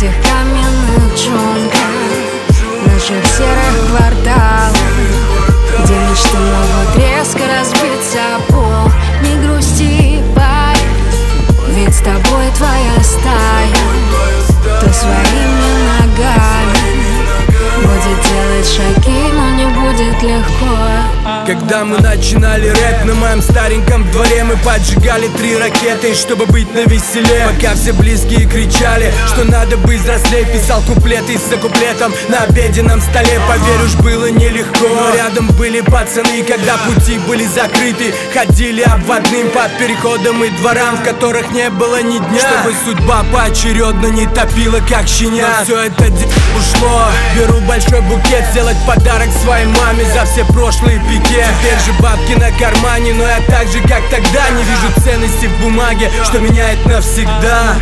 этих каменных джунглях, наших серых кварталах, где мечты могут резко разбиться о пол. Не грусти, парень, ведь с тобой твоя стая, кто своими ногами будет делать шаги, но не будет легко. Когда мы начинали рэп на моем стареньком дворе, мы поджигали 3 ракеты, чтобы быть навеселе. Пока все близкие кричали, что надо быть взрослей, писал куплеты за куплетом на обеденном столе. Поверь, уж было нелегко, но рядом были пацаны, когда пути были закрыты. Ходили обводным по переходам и дворам, в которых не было ни дня, чтобы судьба поочередно не топила, как щенят. Но все это ушло. Беру большой букет, сделать подарок своей маме за все прошлые пике. Теперь же бабки на кармане, но я так же, как тогда, не вижу ценности в бумаге, что меняет навсегда.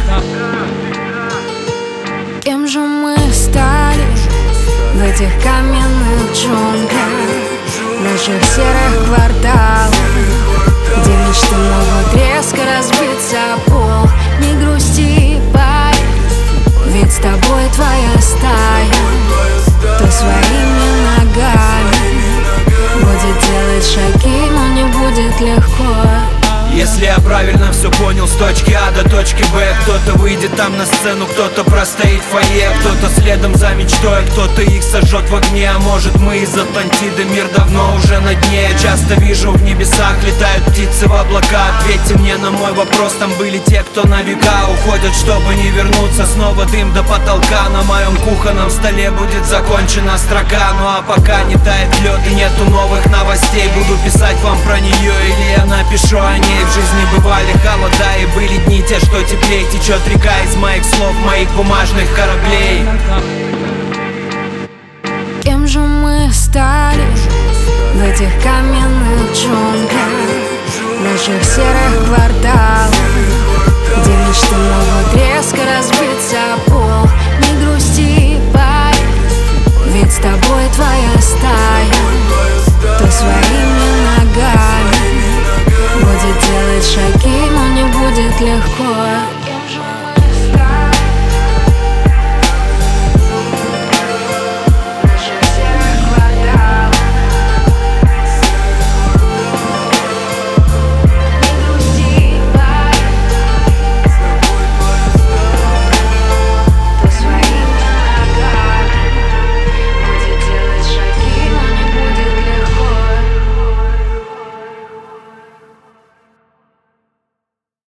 Кем же мы стали в этих каменных джунглях, наших серых кварталах, где мечты могут резко разбиться о пол. Не грусти, парень, ведь с тобой твоя стая, кто своими ногами будет делать шаги, но не будет легко. Если я правильно все понял, с точки А до точки Б, кто-то выйдет там на сцену, кто-то простоит в фойе, кто-то следом за мечтой, кто-то их сожжет в огне. А может, мы из Атлантиды, мир давно уже на дне. Я часто вижу, в небесах летают птицы в облака. Ответьте мне на мой вопрос, там были те, кто на века уходят, чтобы не вернуться. Снова дым до потолка, на моем кухонном столе будет закончена строка. Ну а пока не тает лед и нету новых новостей, буду писать вам про нее или я напишу о ней. В жизни бывали холода и были дни те, что теплее. Течет река из моих слов, моих бумажных кораблей. Кем же мы стали в этих каменных джунглях, наших серых кварталах, где мечты могут резко разбиться о пол.